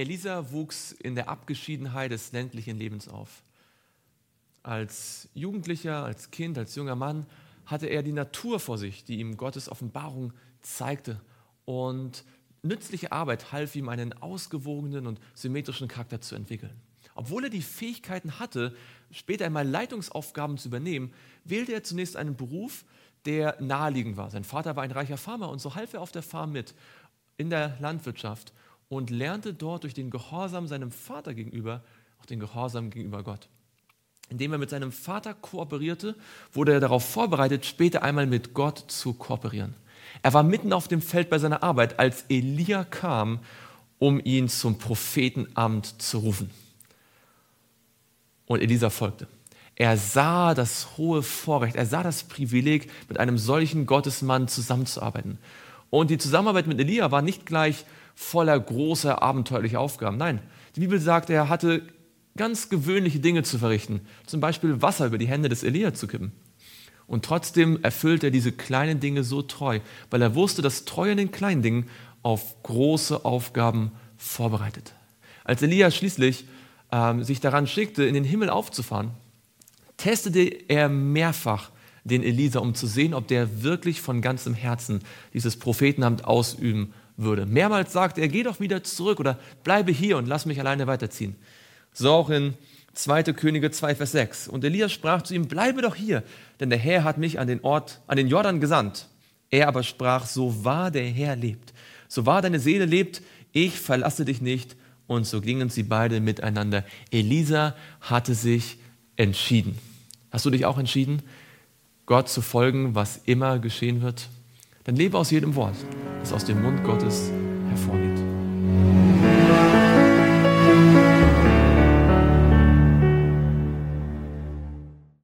Elisa wuchs in der Abgeschiedenheit des ländlichen Lebens auf. Als Jugendlicher, als Kind, als junger Mann hatte er die Natur vor sich, die ihm Gottes Offenbarung zeigte. Und nützliche Arbeit half ihm, einen ausgewogenen und symmetrischen Charakter zu entwickeln. Obwohl er die Fähigkeiten hatte, später einmal Leitungsaufgaben zu übernehmen, wählte er zunächst einen Beruf, der naheliegend war. Sein Vater war ein reicher Farmer und so half er auf der Farm mit in der Landwirtschaft und lernte dort durch den Gehorsam seinem Vater gegenüber auch den Gehorsam gegenüber Gott. Indem er mit seinem Vater kooperierte, wurde er darauf vorbereitet, später einmal mit Gott zu kooperieren. Er war mitten auf dem Feld bei seiner Arbeit, als Elia kam, um ihn zum Prophetenamt zu rufen. Und Elisa folgte. Er sah das hohe Vorrecht, er sah das Privileg, mit einem solchen Gottesmann zusammenzuarbeiten. Und die Zusammenarbeit mit Elia war nicht gleich voller großer abenteuerlicher Aufgaben. Nein, die Bibel sagt, er hatte ganz gewöhnliche Dinge zu verrichten, zum Beispiel Wasser über die Hände des Elia zu kippen. Und trotzdem erfüllt er diese kleinen Dinge so treu, weil er wusste, dass Treue in den kleinen Dingen auf große Aufgaben vorbereitet. Als Elia schließlich sich daran schickte, in den Himmel aufzufahren, testete er mehrfach den Elisa, um zu sehen, ob der wirklich von ganzem Herzen dieses Prophetenamt ausüben würde. Mehrmals sagte er, geh doch wieder zurück oder bleibe hier und lass mich alleine weiterziehen. So auch in 2. Könige 2, Vers 6. Und Elia sprach zu ihm, bleibe doch hier, denn der Herr hat mich an den Jordan gesandt. Er aber sprach, so wahr der Herr lebt, so wahr deine Seele lebt, ich verlasse dich nicht. Und so gingen sie beide miteinander. Elisa hatte sich entschieden. Hast du dich auch entschieden, Gott zu folgen, was immer geschehen wird? Dann lebe aus jedem Wort, das aus dem Mund Gottes hervorgeht.